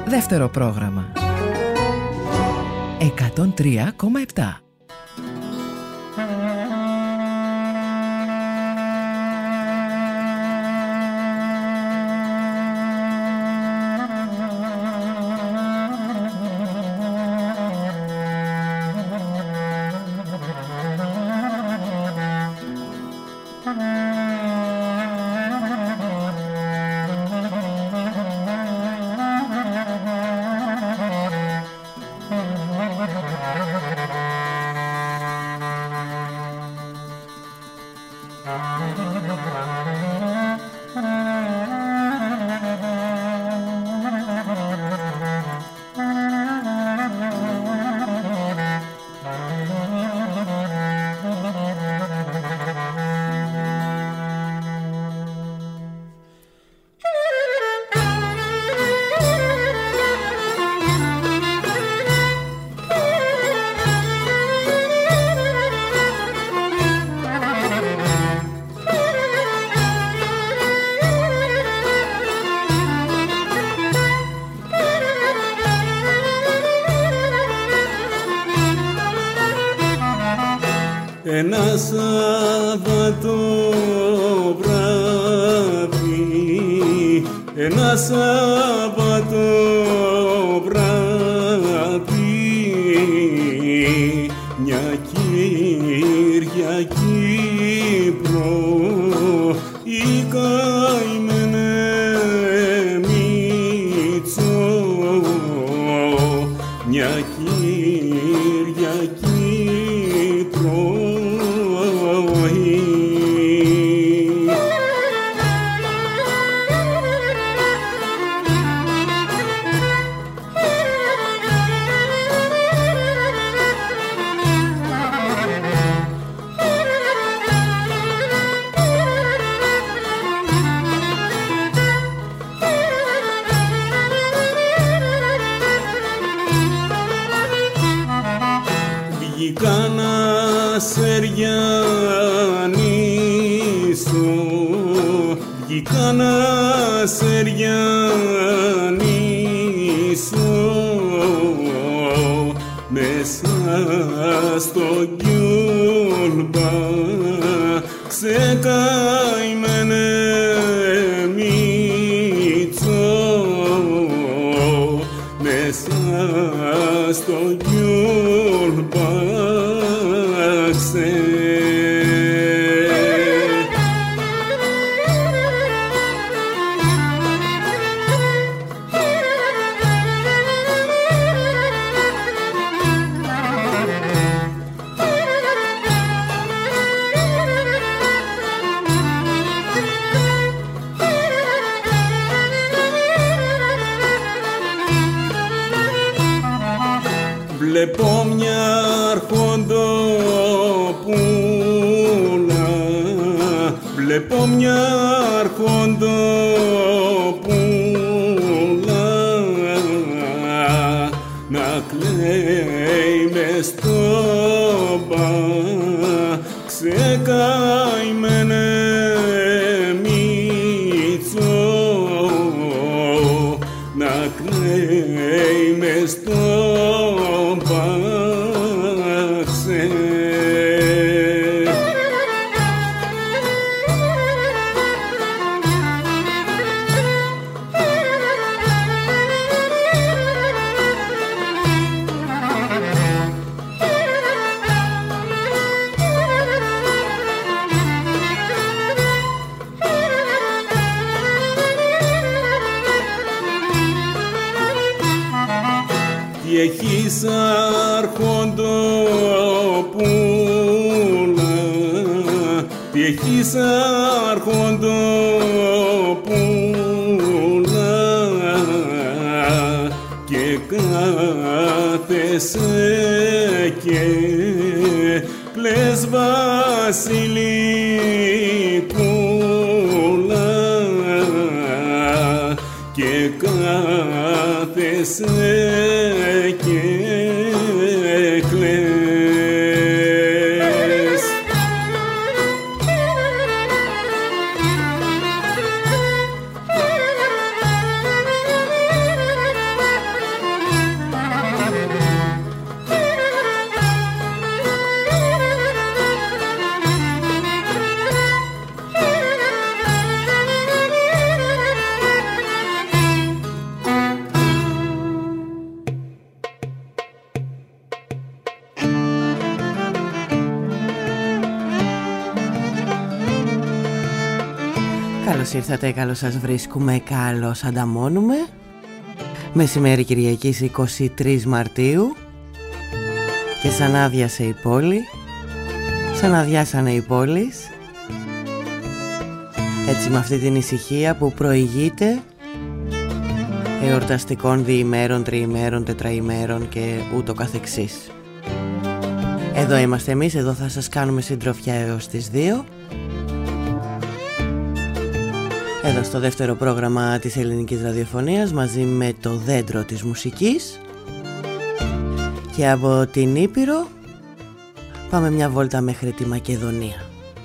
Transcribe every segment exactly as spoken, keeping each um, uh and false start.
Δεύτερο πρόγραμμα εκατόν τρία κόμμα επτά. Ένα Σάββατο βράδυ, ένα Σάββατο βράδυ, μια Κυριακή πρωί, η καημένε Μήτσο, μια Κυριακή πρωί. Βγήκα να σεριανίσω, βγήκα να σεριανίσω, μέσα στο γκιόλμπα ξεκαημένε Μήτσο, μέσα στο γκιόλμπα ξε. Βλέπω μια αρχοντοπούλα, βλέπω μια αρχοντοπούλα να κλαίει μες στο μπα, ξεκαημένε Μήτσο, να κλαίει μες στο πάξε. Τι έχεις αρχοντοπούλα, τι έχεις αρχοντοπούλα, και κάθεσαι και κλαις βασιλικούλα, και κάθεσαι και κλαις. Καλώς ήρθατε, καλώς σας βρίσκουμε, καλώς ανταμώνουμε. Μεσημέρι Κυριακής εικοστή τρίτη Μαρτίου. Και σαν άδειασε η πόλη, σαν αδειάσανε οι πόλεις. Έτσι με αυτή την ησυχία που προηγείται εορταστικών διημέρων, τριημέρων, τετραημέρων και ούτω καθεξής. Εδώ είμαστε εμείς, εδώ θα σας κάνουμε συντροφιά έως τις δύο. Εδώ στο δεύτερο πρόγραμμα της ελληνικής ραδιοφωνίας μαζί με το δέντρο της μουσικής. Και από την Ήπειρο πάμε μια βόλτα μέχρι τη Μακεδονία.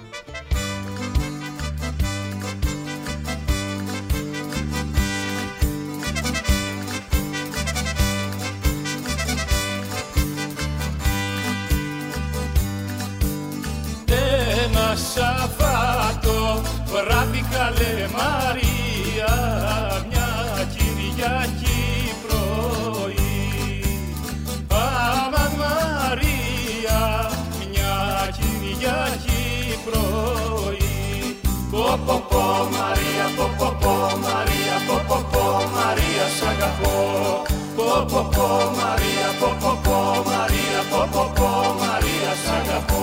Ένα Σαββάτο βράδυ καλέ Μαρία, μια Κυριακή πρωί. Αμαν Μαρία, μια Κυριακή πρωί. Πω πω πω Μαρία, πω πω πω Μαρία, πω πω πω Μαρία σ' αγαπώ. Πω πω πω Μαρία, πω πω πω Μαρία, πω πω πω Μαρία σ' αγαπώ.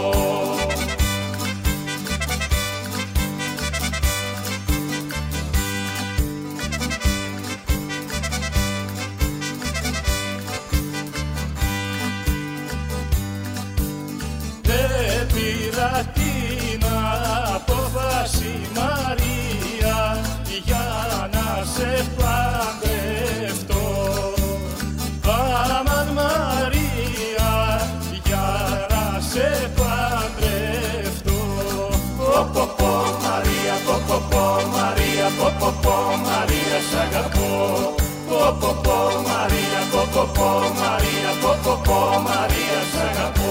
Την απόφαση Μαρία για να σε παντρευτώ. Αμαν Μαρία για να σε παντρευτώ. Πω πω πω Μαρία, πω πω πω Μαρία, πω πω πω Μαρία σ' αγαπώ. Πω πω πω Μαρία, πω πω πω Μαρία, πω πω πω Μαρία σ' αγαπώ.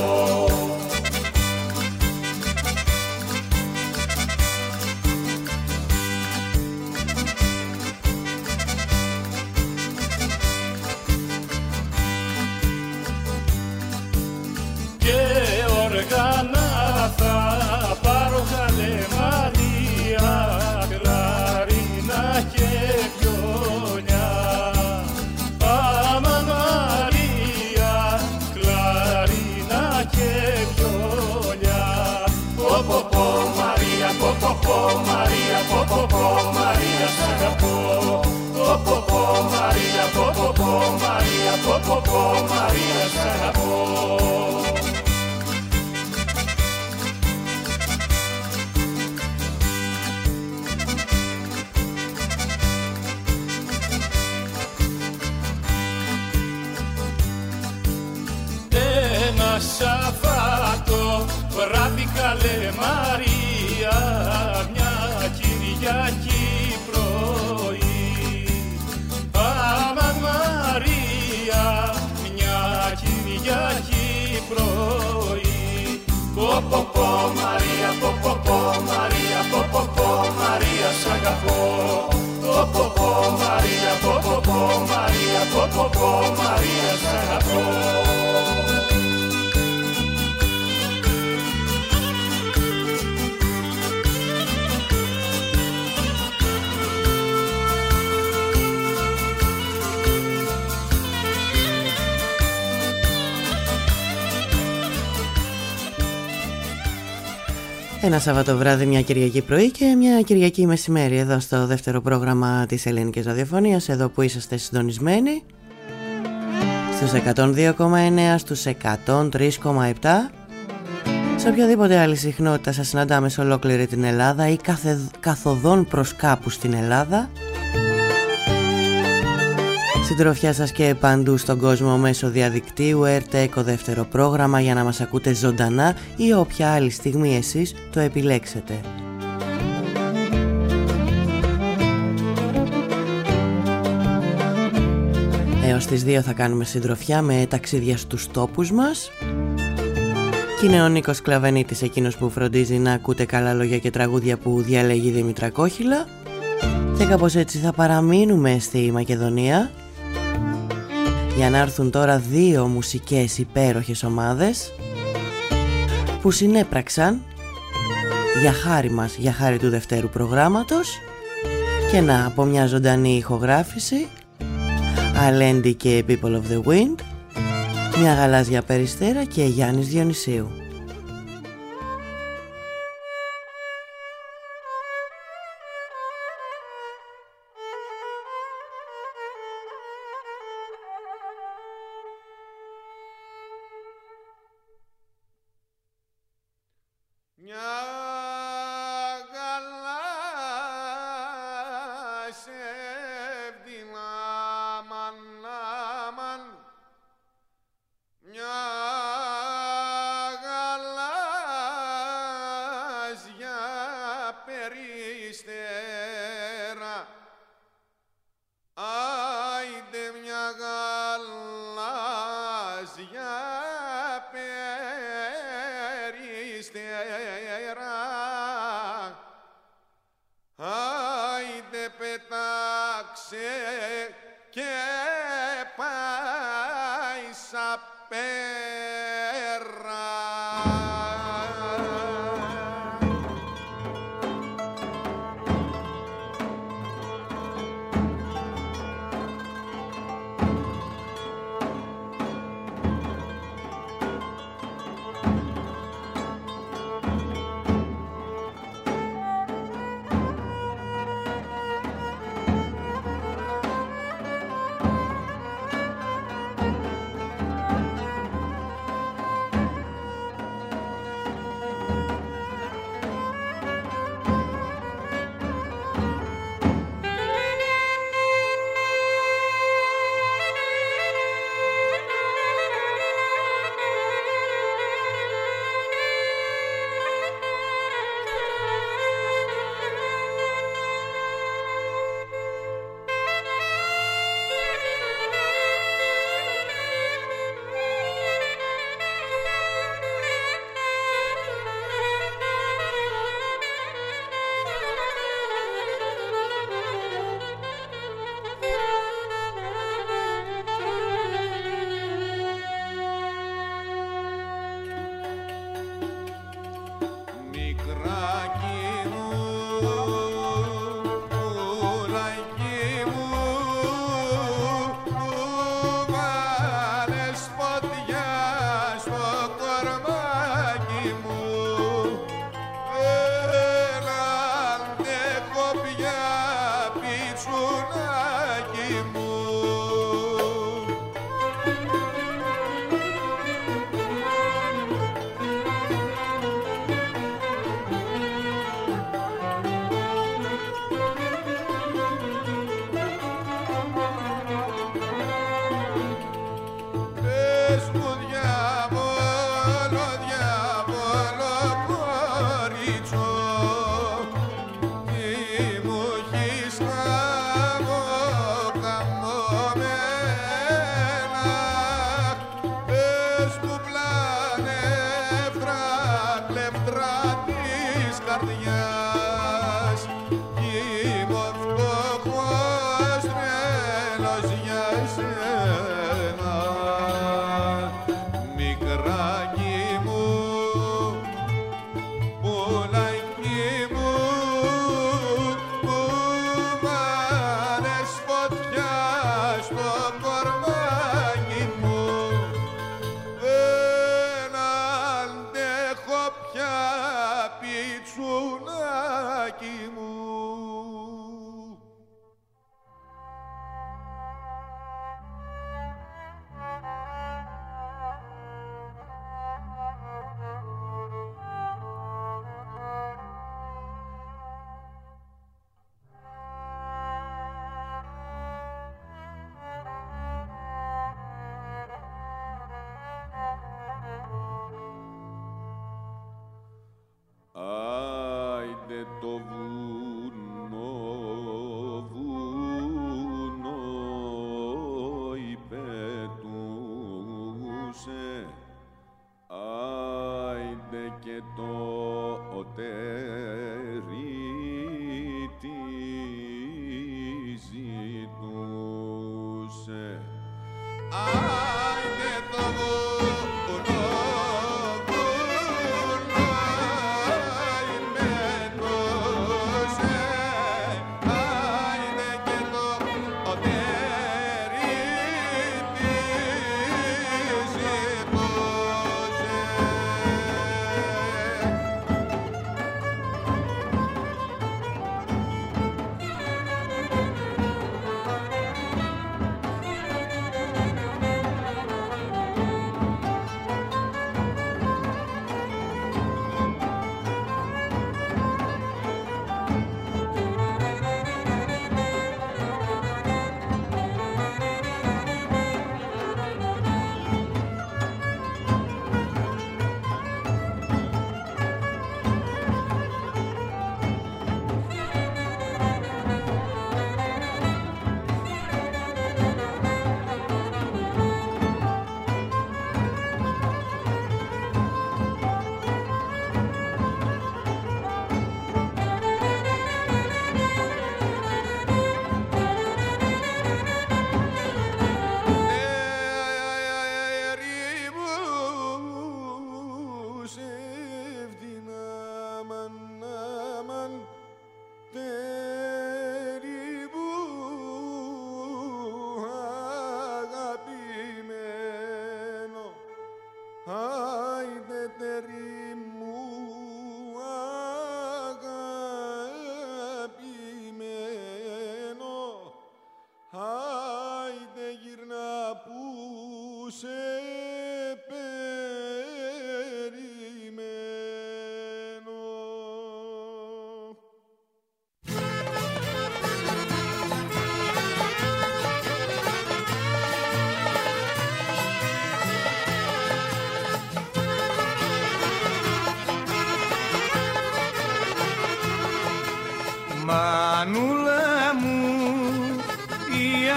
Θα πάρω καλέ Μαρία, κλαρίνα και βιολιά. Αμαν Μαρία, κλαρίνα και βιολιά. Πω πω πω Μαρία, πω πω πω Μαρία, πω πω πω Μαρία σ' αγαπώ. Πω πω πω Μαρία, πω πω πω Μαρία, πω πω πω Μαρία σ' αγαπώ. Σαββάτο βράδυ καλέ Μαρία, μια Κυριακή πρωί. Αμαν Μαρία, μια Κυριακή πρωί. Πω πω πω Μαρία, πω πω πω Μαρία, πω πω πω Μαρία σ' αγαπώ. Πω πω πω Μαρία, πω πω πω Μαρία, πω πω πω Μαρία σ' αγαπώ. Ένα Σαββατοβράδυ, μια Κυριακή πρωί και μια Κυριακή μεσημέρι εδώ στο δεύτερο πρόγραμμα της ελληνικής ραδιοφωνίας, εδώ που είσαστε συντονισμένοι στους εκατόν δύο κόμμα εννέα, στους εκατόν τρία κόμμα επτά. Σε οποιαδήποτε άλλη συχνότητα σας συναντάμε σε ολόκληρη την Ελλάδα ή καθε, καθοδόν προς κάπου στην Ελλάδα. Συντροφιά σας και παντού στον κόσμο μέσω διαδικτύου, ΕΡΤΕΚΟ δεύτερο πρόγραμμα, για να μας ακούτε ζωντανά ή όποια άλλη στιγμή εσείς το επιλέξετε. Έως τις δύο θα κάνουμε συντροφιά με ταξίδια στους τόπους μας. Και είναι ο Νίκος Κλαβενίτης εκείνος που φροντίζει να ακούτε καλά λόγια και τραγούδια που διαλέγει η Δήμητρα Κόχυλα. Και κάπως έτσι θα παραμείνουμε στη Μακεδονία, για να έρθουν τώρα δύο μουσικές υπέροχες ομάδες που συνέπραξαν για χάρη μας, για χάρη του δευτέρου προγράμματος. Και να, από μια ζωντανή ηχογράφηση, Αλέντι και People of the Wind, μια γαλάζια περιστέρα και Γιάννης Διονυσίου. Come on.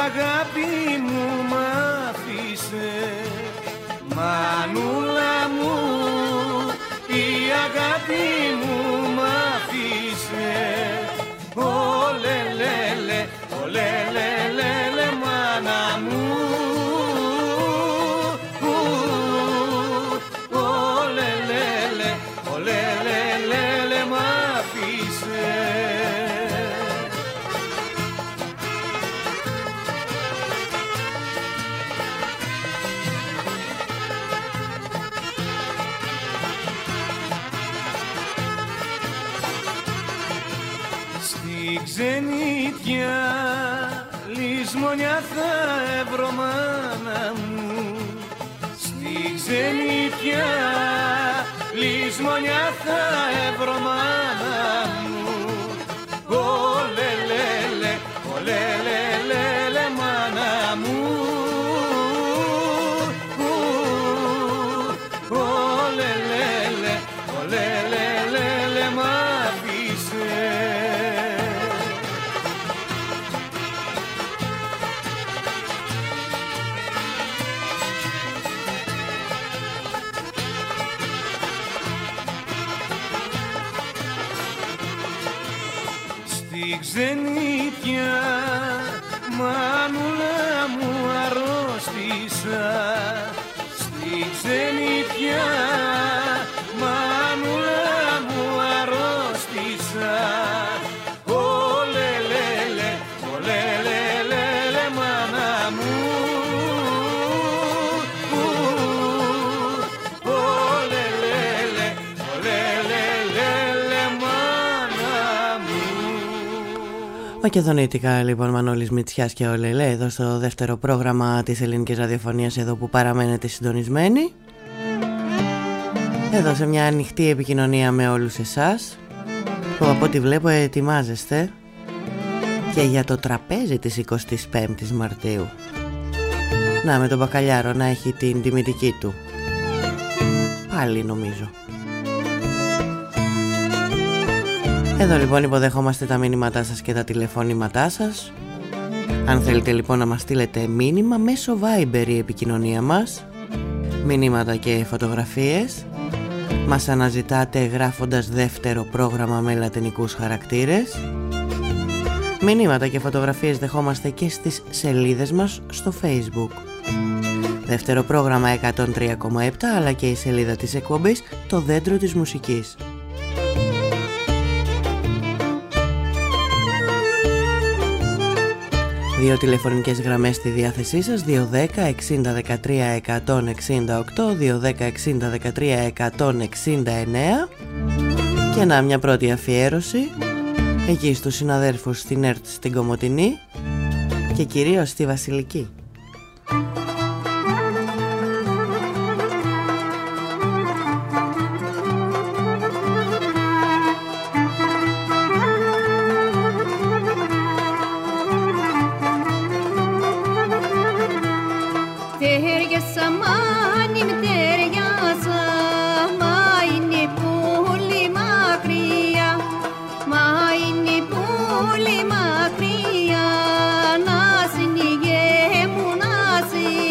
αγάπη μου μ' άφησε, μανούλα μου, η αγάπη μου μ' άφησε. Ολε λε λε, ολε λε λε λε, μάνα μου. Ολε λε λε, ολε λε λε λε, μ' άφησε. Ξενιτιά, λησμονιά θα έβρω μάνα μου. Στη ξενιτιά, λησμονιά θα έβρω μάνα μου. Ολε λε λε, ολε λε λε λε, μάνα μου. Ολε λε λε, ολε λε λε λε, μ' άφησε. Ξενιτιά, μανούλα μου αρρώστησα. Στη ξενιτιά, μανούλα μου αρρώστησα. Ολε λε λε, ολε λε λε λε, μάνα μου. Ολε λε λε, ολε λε λε λε, μάνα μου. Μακεδονίτικα λοιπόν, Μανώλης Μητσιάς και ο Λελέ εδώ στο δεύτερο πρόγραμμα της ελληνικής ραδιοφωνίας, εδώ που παραμένετε συντονισμένοι. Εδώ σε μια ανοιχτή επικοινωνία με όλους εσάς που από ό,τι βλέπω ετοιμάζεστε και για το τραπέζι της εικοστής πέμπτης Μαρτίου. Να, με τον μπακαλιάρο να έχει την τιμητική του. Πάλι νομίζω. Εδώ λοιπόν υποδεχόμαστε τα μήνυματά σας και τα τηλεφωνήματά σας. Αν θέλετε λοιπόν να μας στείλετε μήνυμα, μέσω Viber η επικοινωνία μας, μηνύματα και φωτογραφίες. Μας αναζητάτε γράφοντας δεύτερο πρόγραμμα με λατινικούς χαρακτήρες. Μηνύματα και φωτογραφίες δεχόμαστε και στις σελίδες μας στο Facebook. Δεύτερο πρόγραμμα εκατόν τρία κόμμα επτά, αλλά και η σελίδα της εκπομπής Το Δέντρο της Μουσικής. Δύο τηλεφωνικές γραμμές στη διάθεσή σας, δύο δέκα εξήντα δεκατρία εκατόν εξήντα οκτώ, δύο δέκα εξήντα δεκατρία εκατόν εξήντα εννέα. Και να, μια πρώτη αφιέρωση εκεί στους συναδέρφους στην ΕΡΤ στην Κομοτηνή και κυρίως στη Βασιλική. Πολύ μακριά, να συνηγέ μου να συνηγέ.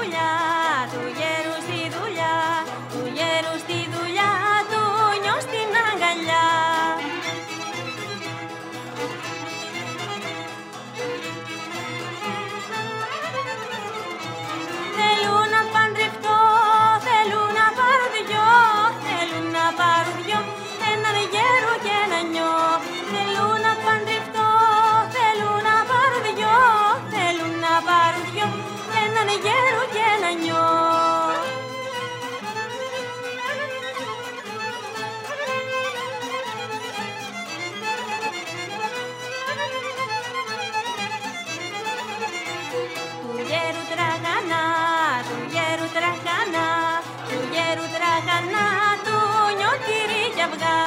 δουλειά, του γέρου στη δουλειά, του γέρου στη δουλειά, του νιώ στην αγκαλιά. Θέλουν να παντρευτώ, θέλουν να πάρουν δυο, θέλουν να πάρουν δυο, έναν γέρο και ένα νιώ. Θέλουν να παντρευτώ, θέλουν να πάρουν δυο, θέλουν να πάρουν δυο, έναν γέρο και ένα νιώ. Του γέρου τραχανά, του γέρου τραχανά, του γέρου τραχανά, του νιώ τυρί κι αυγά.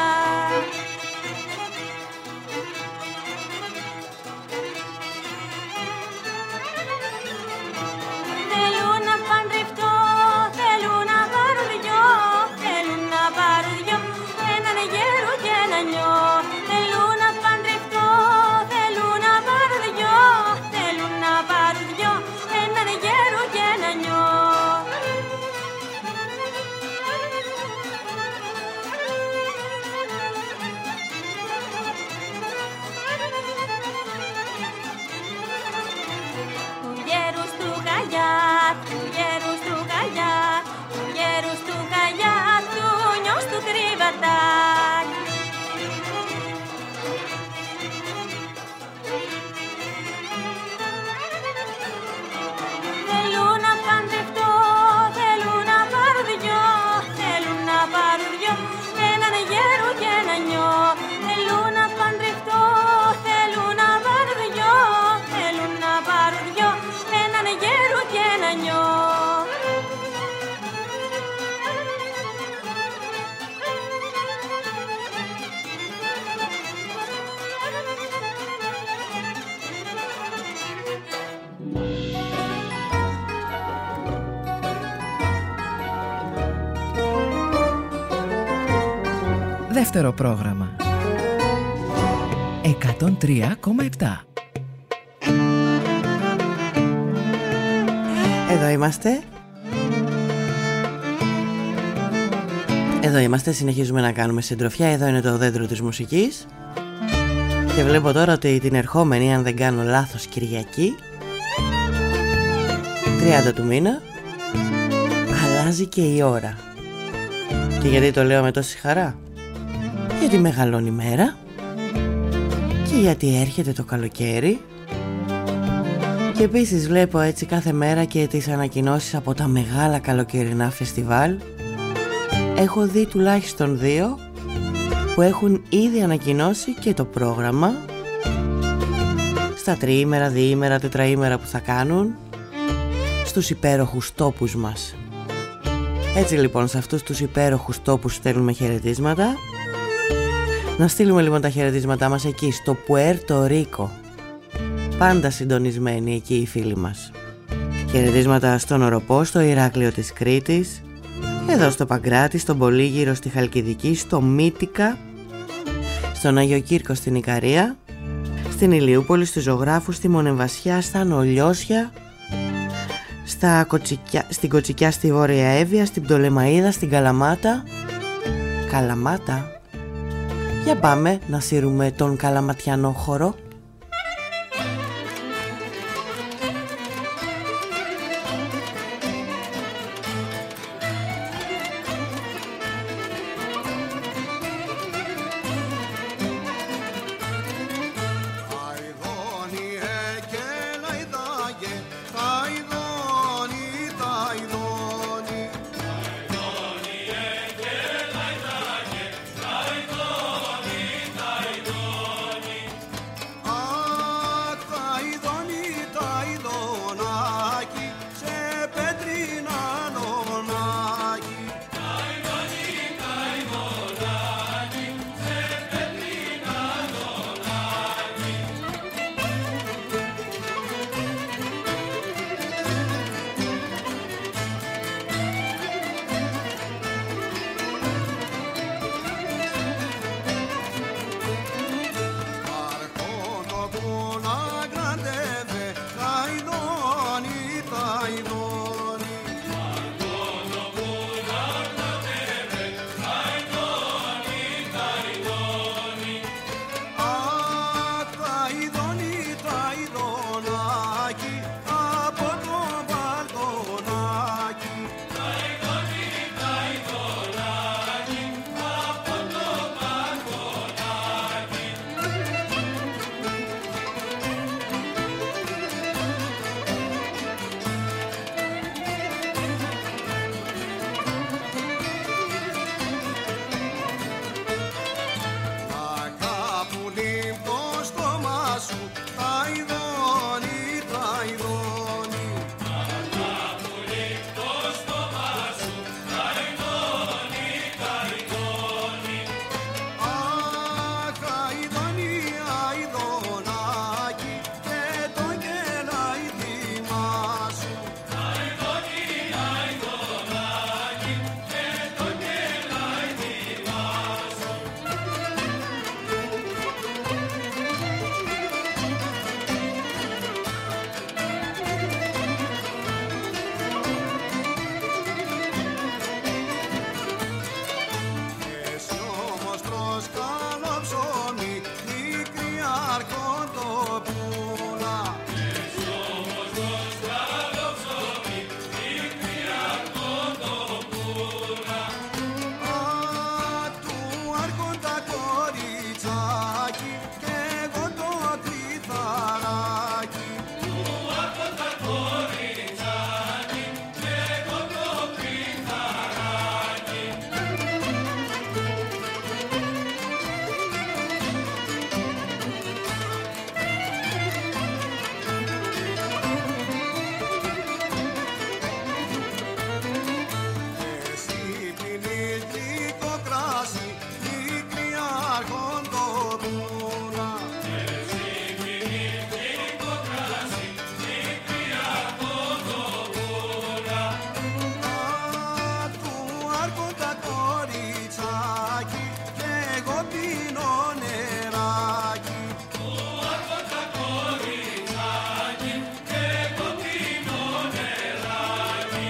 Θέλουν να παντρευτώ, θέλουν να πάρουν δυο, θέλουν να πάρουν δυο, έναν γέρο και ένα νιώ. Θέλουν να παντρευτώ, θέλουν να πάρουν δυο, θέλουν να πάρουν δυο, έναν γέρο και ένα νιώ. Του γέρου του χαγιά, του γέρου του χαγιά, του γέρου του χαγιά, του νιώ του κρύβατα. Θέλουν να παντρευτώ, θέλουν να πάρουν δυο, θέλουν να πάρουν δυο, έναν γέρο και ένα νιώ. Θέλουν να παντρευτώ, θέλουν να πάρουν δυο, θέλουν να πάρουν δυο, έναν γέρο και ένα νιώ. Δεύτερο πρόγραμμα εκατόν τρία κόμμα επτά. Εδώ είμαστε. Εδώ είμαστε, συνεχίζουμε να κάνουμε συντροφιά. Εδώ είναι το δέντρο της μουσικής. Και βλέπω τώρα ότι την ερχόμενη, αν δεν κάνω λάθος, Κυριακή τριάντα του μήνα αλλάζει και η ώρα. Και γιατί το λέω με τόση χαρά? Γιατί μεγαλώνει η μέρα και γιατί έρχεται το καλοκαίρι. Και επίσης βλέπω έτσι κάθε μέρα και τις ανακοινώσεις από τα μεγάλα καλοκαιρινά φεστιβάλ. Έχω δει τουλάχιστον δύο που έχουν ήδη ανακοινώσει και το πρόγραμμα στα τριήμερα, διήμερα, τετραήμερα που θα κάνουν στους υπέροχους τόπους μας. Έτσι λοιπόν, σε αυτούς τους υπέροχους τόπους στέλνουμε χαιρετίσματα. Να στείλουμε λοιπόν τα χαιρετίσματά μας εκεί στο Πουέρτο Ρίκο. Πάντα συντονισμένοι εκεί οι φίλοι μας. Χαιρετίσματα στον Οροπό, στο Ηράκλειο της Κρήτης, εδώ στο Παγκράτη, στον Πολύγυρο στη Χαλκιδική, στο Μύτικα, στον Άγιο Κύρκο στην Ικαρία, στην Ηλιούπολη, στους Ζωγράφους, στη Μονεμβασιά, στα Νολιώσια, στα Κοτσικιά, στην Κοτσικιά στη Βόρεια Εύβοια, στην Πτολεμαΐδα, στην Καλαμάτα. Καλαμάτα. Για πάμε να σύρουμε τον καλαματιανό χορό. τραϊδόνι, τραϊδόνι. Ανάπολη το στόμα σου, τραϊδόνι, τραϊδόνι. Αχ, αηδόνι, αηδονάκι και το κελαϊδίμα σου. Αηδόνι, αηδονάκι και το κελαϊδίμα σου. Εσύ όμως τρως καλό ψωμί, μικρή αρχοντοπούλα. Εσύ όμως τρως καλό ψωμί, μικρή αρχοντοπούλα. Α, του άρχοντα κοριτσάκι και εγώ το κλειδαράκι. Του άρχοντα κοριτσάκι και εγώ το κλειδαράκι. Εσύ πίνεις γλυκό κράσι, μικρή αρχοντοπούλα. Εσύ πίνεις γλυκό κράσι, μικρή αρχοντοπούλα. Α, του άρχοντα κοριτσάκι και εγώ πίνω νεράκι. Του άρχοντα κοριτσάκι και εγώ πίνω νεράκι.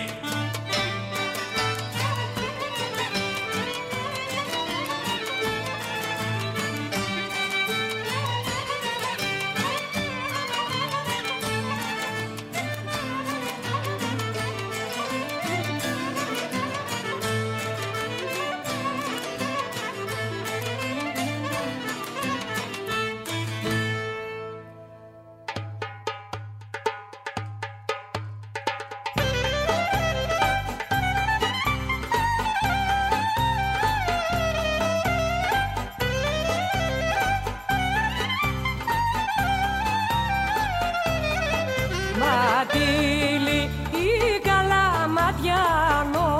Ματήλι η καλαματιανό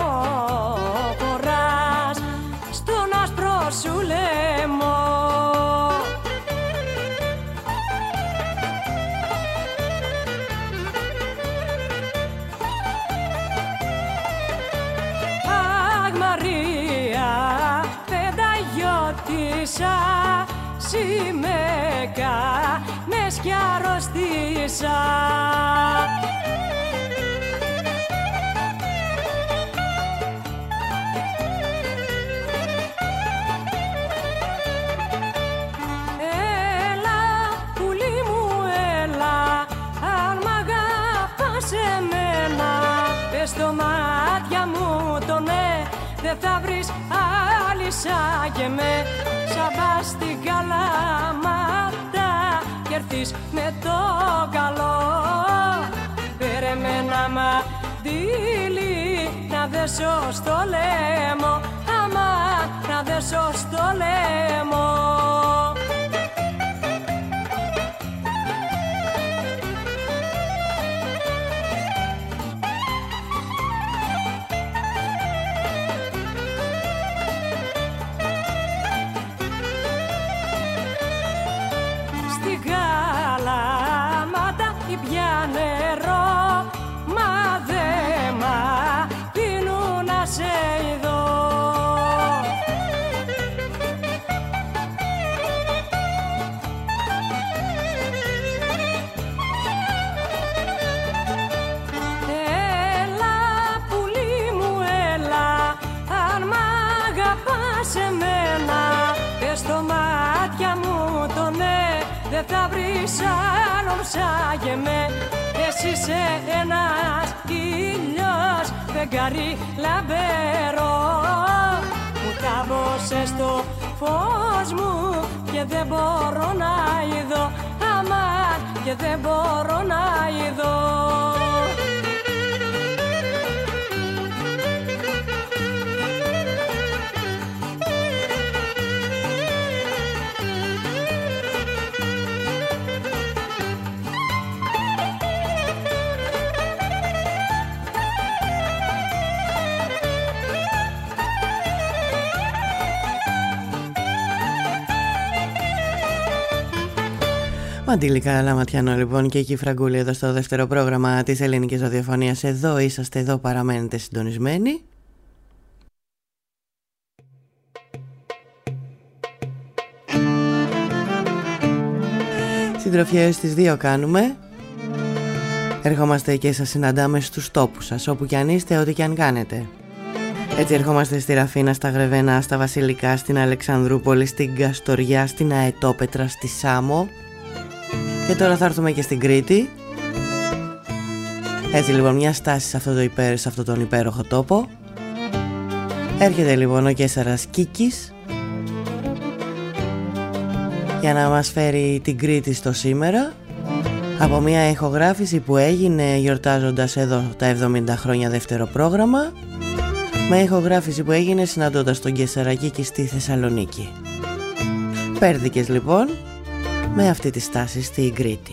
χωράς στον άσπρο σου λαιμό. Αχ Μαρία, πενταγιώτησα, σημαίκα με σκιαρωστήσα. Έλα, πουλί μου, έλα, αν μ' αγαπάς εμένα, πες στο μάτια μου το ναι, δεν θα βρεις άλλη σαν και με. Σαν πας στην Καλαμάτα κι έρθεις με το καλό, φέρε με ένα μαντήλι να δέσω στο λαιμό, άμα να δέσω στο λαιμό. Στην Καλαμάτα πια νερό, μα δε μ' αφήνουν να σε ειδώ. Έλα πουλί μου, έλα, αν μ' αγαπάς εμένα, πες στο μάτια μου το ναι, δεν θα βρεις άλλον σαν και με. Εσύ είσαι ένας ήλιος, φεγγάρι λαμπερό, μου τάβωσες στο φως μου και δεν μπορώ να ειδώ, αμάν και δεν μπορώ να ειδώ. Μαντήλικα Λαματιανό λοιπόν και εκεί Φραγκούλη εδώ στο δεύτερο πρόγραμμα της ελληνικής ραδιοφωνίας. Εδώ είσαστε, εδώ παραμένετε συντονισμένοι. Συντροφιές στις δύο κάνουμε. Ερχόμαστε και σας συναντάμε στους τόπους σας, όπου κι αν είστε, ό,τι κι αν κάνετε. Έτσι ερχόμαστε στη Ραφίνα, στα Γρεβένα, στα Βασιλικά, στην Αλεξανδρούπολη, στην Καστοριά, στην Αετόπετρα, στη Σάμο. Και τώρα θα έρθουμε και στην Κρήτη. Έτσι λοιπόν μια στάση σε, αυτό το υπέρ, σε αυτόν τον υπέροχο τόπο. Έρχεται λοιπόν ο Κέσσαρας Κίκης για να μας φέρει την Κρήτη στο σήμερα, από μια ηχογράφηση που έγινε γιορτάζοντας εδώ τα εβδομήντα χρόνια δεύτερο πρόγραμμα, με ηχογράφηση που έγινε συναντώντας τον Κέσσαρα Κίκη στη Θεσσαλονίκη. Πέρδικες λοιπόν με αυτή τη στάση στην Κρήτη.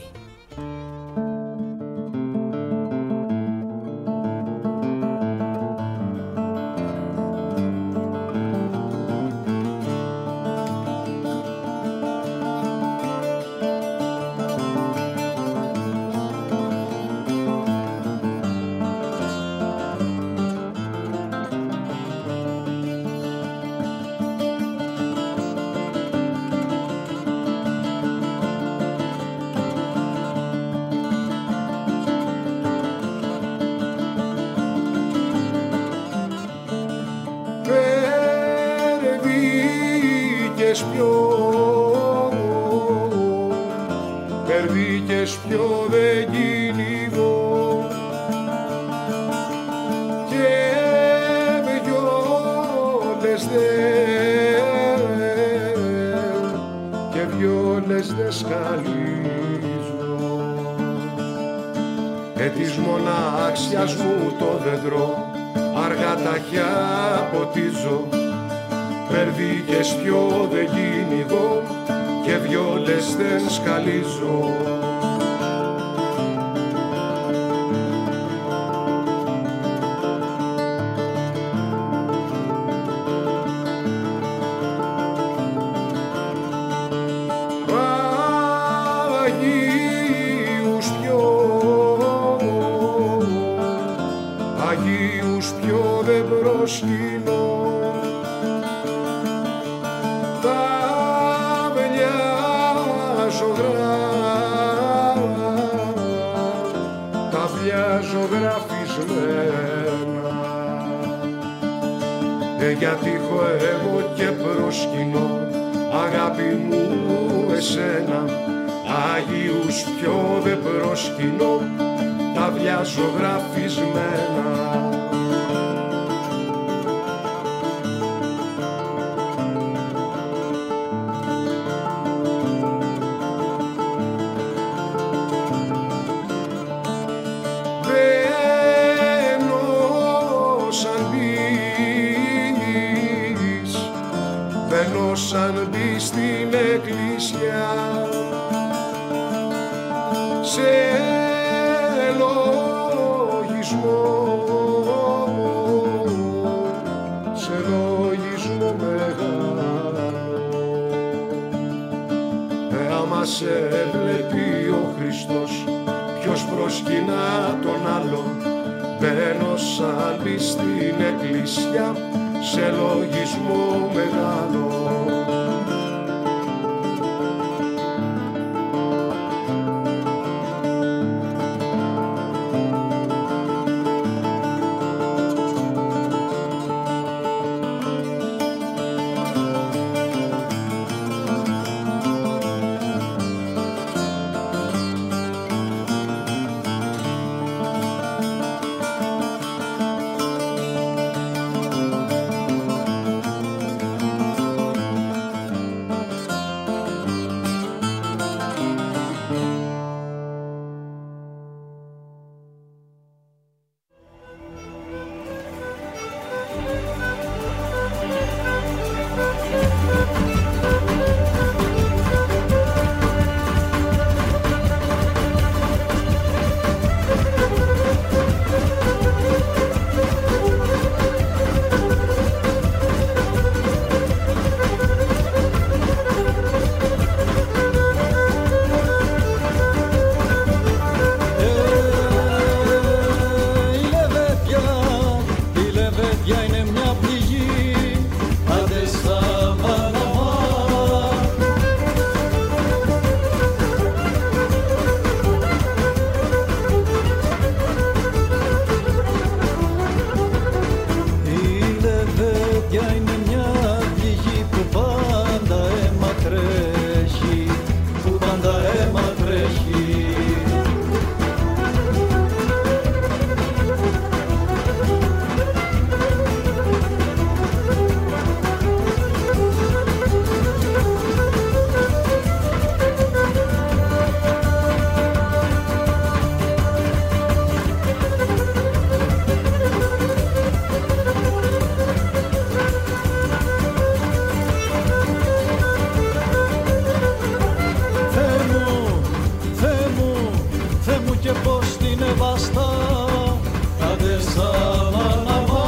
Θεέ μου και πως την εβαστά, άντε σαν αναμά.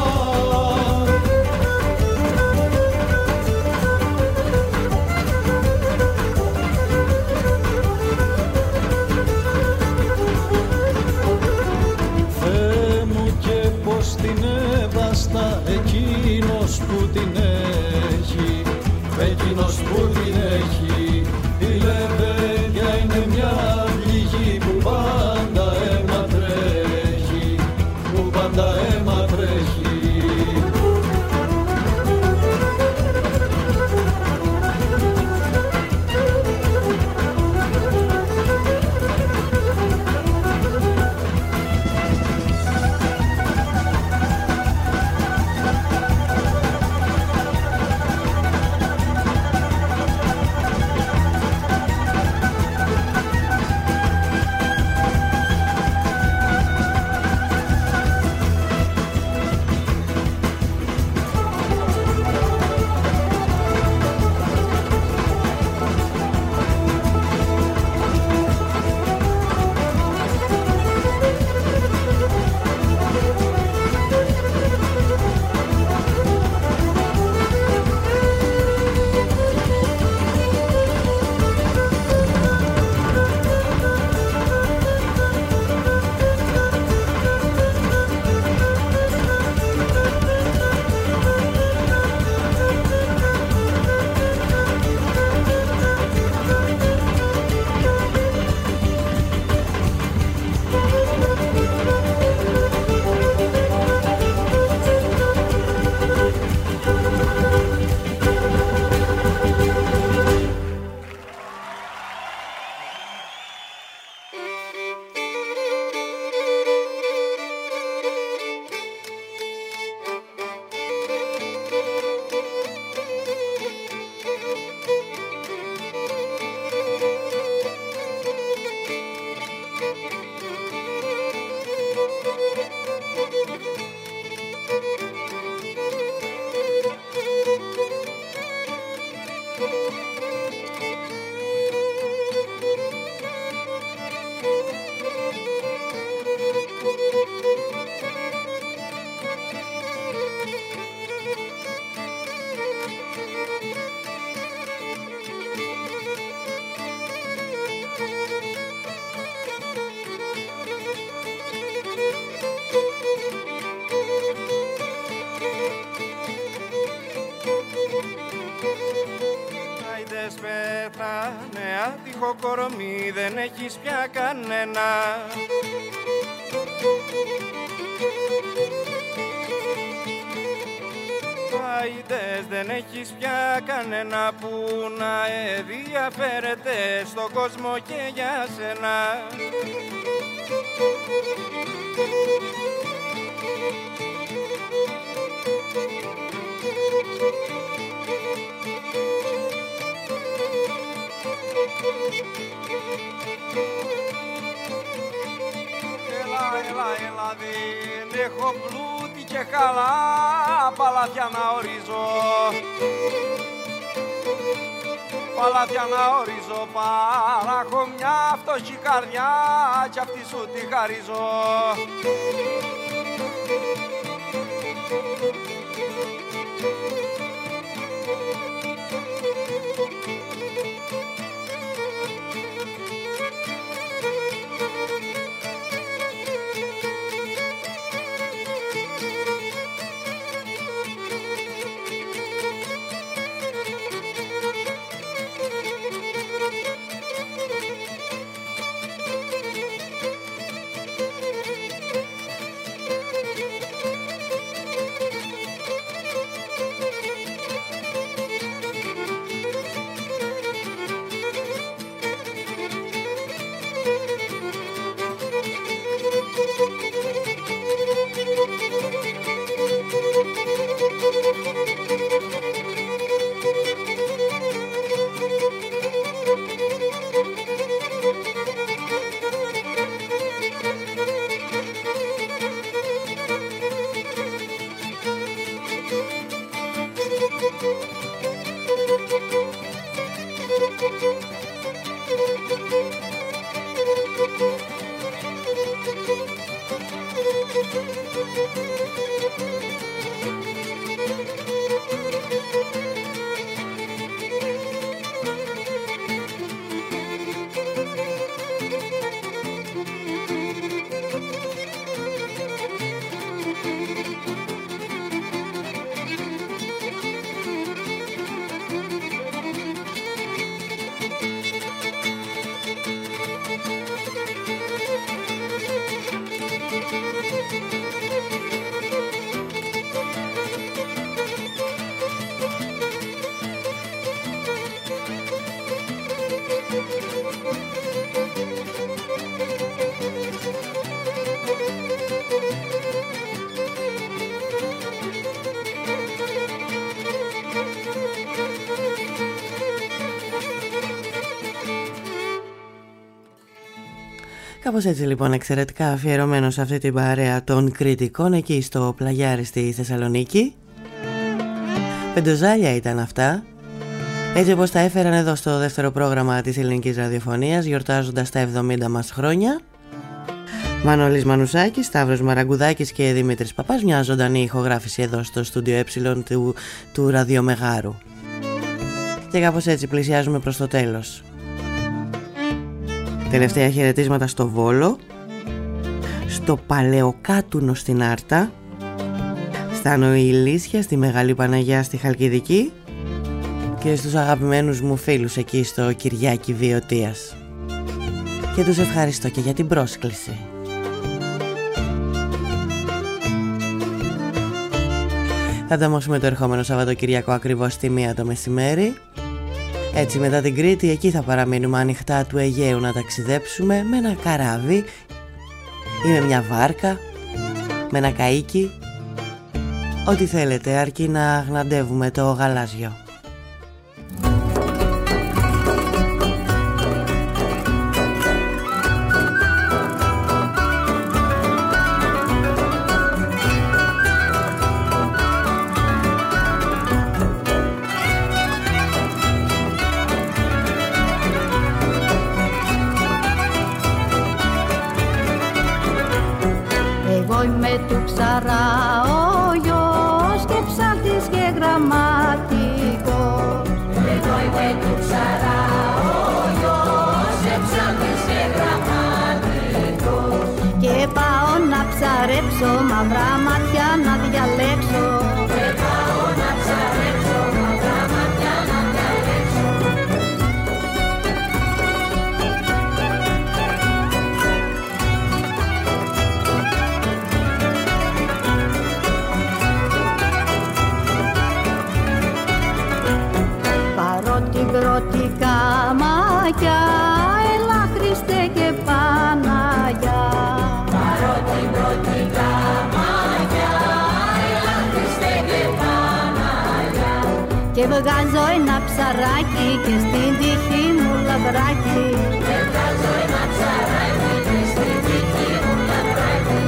Θεέ μου και πως την έβαστα, εκείνος που την έχει, εκείνος που την έχει. Η λεβέντια είναι μια πληγή που πάντα αίμα τρέχει, που πάντα αίμα τρέχει. άτυχο κορμί, δεν έχεις πια κανένα. Άιντες, δεν έχεις πια κανένα που να ενδιαφέρεται στον κόσμο και για σένα. Έλα, έλα, έλα, δεν έχω πλούτη και καλά παλάτια να ορίζω. Παλάτια να ορίζω, παρά έχω μια φτωχή καρδιά κι αυτή σου τη χαρίζω. Κάπως έτσι λοιπόν, εξαιρετικά αφιερωμένο σε αυτή την παρέα των κριτικών εκεί στο πλαγιάρι στη Θεσσαλονίκη. Πεντοζάλια ήταν αυτά, έτσι όπως τα έφεραν εδώ στο δεύτερο πρόγραμμα της ελληνικής ραδιοφωνίας, γιορτάζοντας τα εβδομήντα μας χρόνια. Μανώλης Μανουσάκης, Σταύρος Μαραγκουδάκης και Δημήτρης Παπάς, μια ζωντανή ηχογράφηση εδώ στο στούντιο Ε του, του Ραδιομεγάρου. Και κάπως έτσι πλησιάζουμε προς το τέλος. Τελευταία χαιρετίσματα στο Βόλο, στο Παλαιοκάτουνο στην Άρτα, στα Νοηλίσια, στη Μεγάλη Παναγιά στη Χαλκιδική και στους αγαπημένους μου φίλους εκεί στο Κυριάκη Βιωτίας. Και τους ευχαριστώ και για την πρόσκληση. Θα ανταμώσουμε το ερχόμενο Σαββατοκυριακό ακριβώς στη μία το μεσημέρι. Έτσι μετά την Κρήτη, εκεί θα παραμείνουμε ανοιχτά του Αιγαίου να ταξιδέψουμε με ένα καράβι ή με μια βάρκα, με ένα καΐκι, ό,τι θέλετε, αρκεί να γναντεύουμε το γαλάζιο. Μαυρά μάτια να διαλέξω. Και πάω να ψαρέψω, μαυρά μάτια να διαλέξω. Παρότι γκροτικά μάτια, έλα Χριστέ και Παναγιά. Παρότι γκροτικά και βγάζω ένα ψαράκι και στην τύχη μου λαβράκι. Και βγάζω ένα ψαράκι και στην τύχη μου λαβράκι.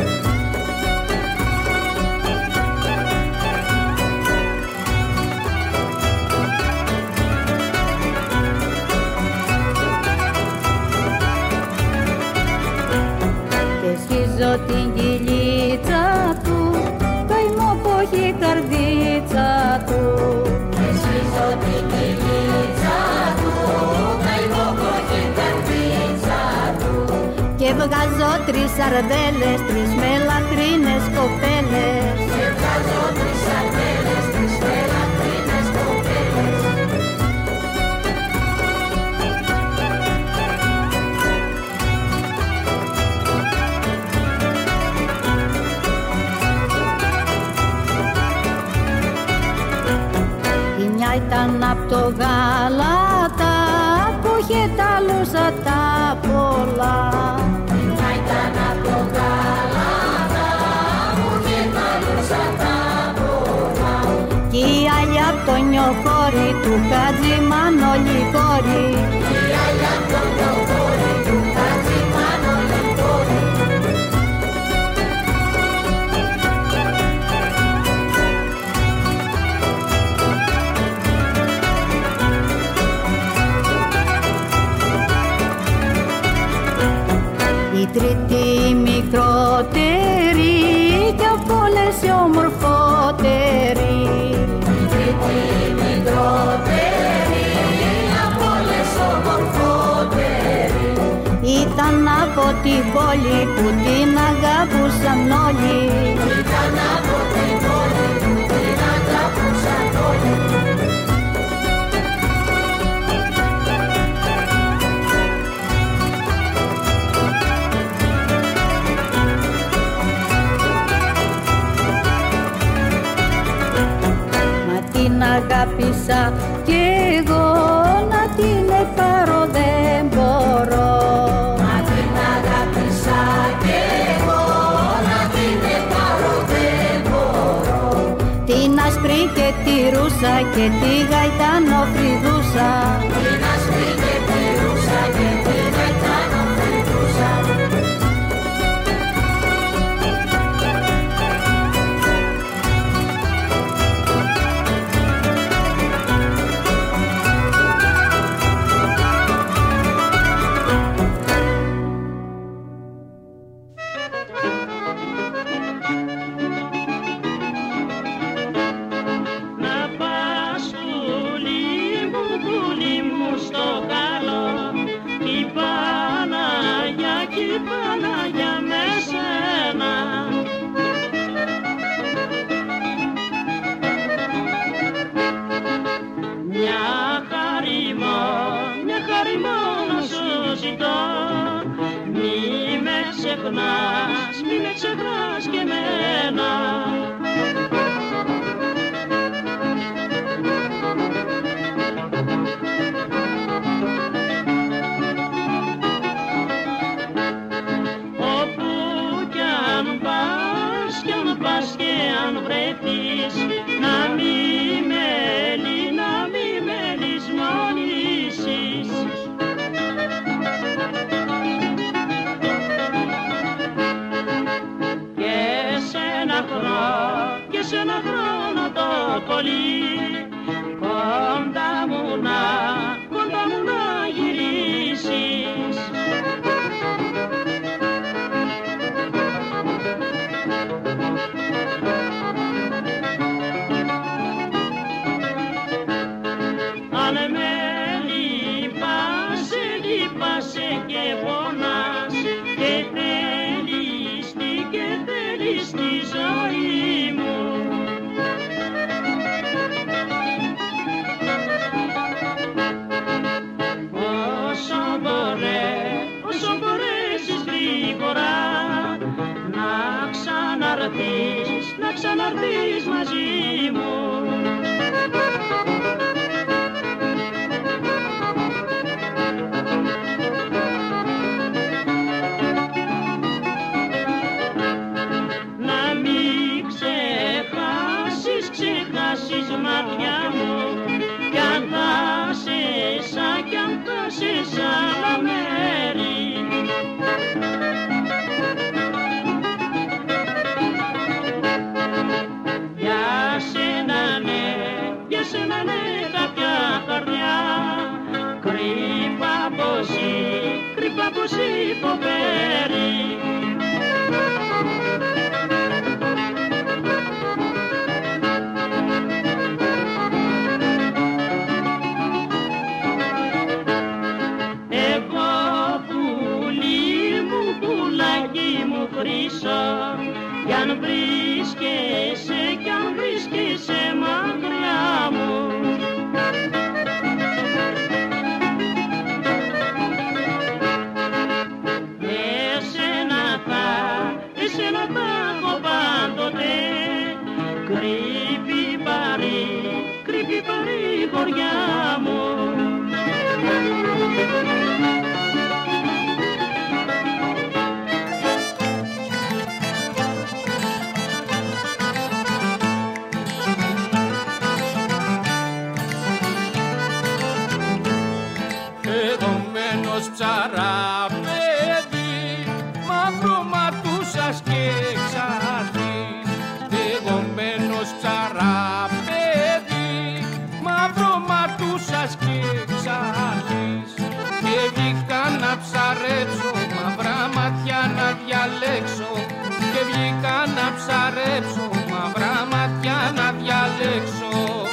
Και σχίζω την κοιλίτσα του, καημό που έχει η καρδίτσα του. Την κοιλίτσα του, καημό που έχει η καρδίτσα του. Και βγάζω τρεις σαρδέλες, τρεις μελατρίνες κοπέλες. Και βγάζω τρεις σαρδέλες, τρεις μελατρίνες κοπέλες. Ήταν απ' το Γάλατα που είχε τα λούσα τα πολλά. Μια ήταν απ' το Γάλατα που είχε τα λούσα τα πολλά. Κι η άλλη απ' το Νιοχώρι του Χατζη Μανώλη κόρη. Κι η άλλη απ' το Νιοχώρι του Χατζη Μανώλη κόρη. Η τρίτη μικρότερη κι απ' όλες η ομορφότερη. Η τρίτη μικρότερη απ' όλες ομορφότερη. Ήταν από την πόλη που την αγαπούσαν όλοι. Ήταν από την πόλη που την αγαπούσαν όλοι. Την αγάπησα κι εγώ, να την πάρω δεν μπορώ. Μα την αγάπησα κι εγώ, να την πάρω δεν μπορώ. Την άσπρη και τη ρούσα και τη γαϊτανοφρυδούσα. Την άσπρη και τη ρούσα και τη γαϊτανοφρυδούσα. ξεχνάς, μη με ξεχνάς και εμένα. Όπου κι αν πας, κι αν πας και αν βρεθείς, να μη με λύ, να μη με λησμονήσεις. Και σε ένα χρόνο το κολλή κοντά μου να, κοντά μου να γυρίσεις. Αν με λυπάσαι, λυπάσαι και πονάς και θέλεις τι και θέλεις τη ζωή μου. Όσο μπορέ, όσο μπορέσεις γρήγορα να ξαναρθείς, να ξαναρθείς μαζί μου. Μάτια μου, κι αν θα σε σαν, κι αν θα σε σαν άλλα μέρη. Για σένα ναι, για σένα ναι, κάποια καρδιά κρύβα πως ή, κρύβα πως υποφέρει. Κι αν βρίσκεσαι, κι αν βρίσκεσαι μακριά μου. Εσένα θα, εσένα θα έχω πάντοτε, κρύβει παρή, κρύβει παρή χωριά μου. Ψαραπέδι, μαύρο ματούσας και εξαρθής. Εγωμένος ψαραπέδι, μαύρο ματούσας και εξαρθής. Και βγήκα να ψαρέψω, μαύρα ματιά να διαλέξω. Και βγήκα να ψαρέψω, μαύρα ματιά να διαλέξω.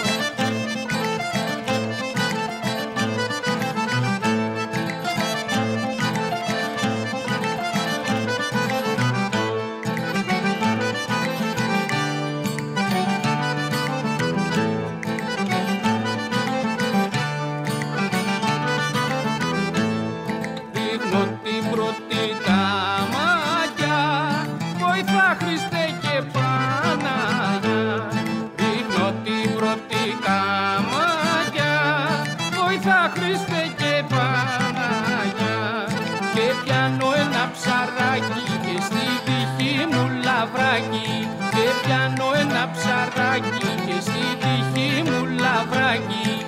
Και πιάνω ένα ψαράκι και στη τύχη μου λαβράκι.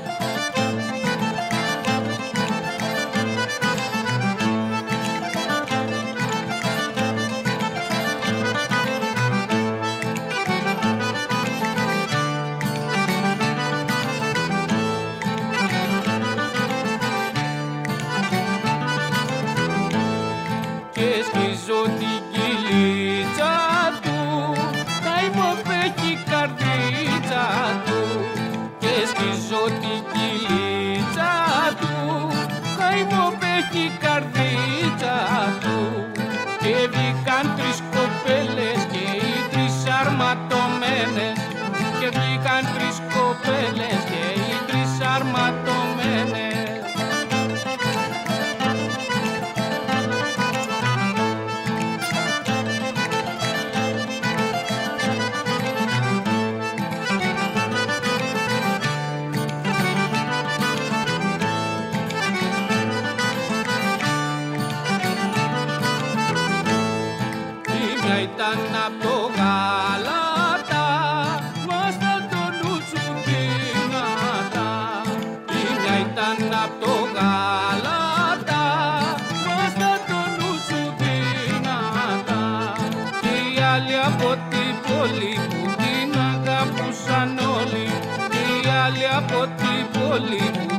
Και σκίζω την κυλίτσα του, καημοπέχει καρδίτσα του. Και σκίζω την κυλίτσα του, καημοπέχει καρδίτσα του. Και βγήκαν τρεις κοπέλες και οι τρεις αρματωμένες. Και βγήκαν τρεις κοπέλες και οι τρεις αρματωμένες. μια ήταν απ' το Γάλατα, βάστα το νου σου δυνατά. Η μια ήταν απ' το Γάλατα, βάστα το νου σου δυνατά. Και οι άλλοι από την πόλη που την αγαπούσαν όλοι, και οι άλλοι από την πόλη που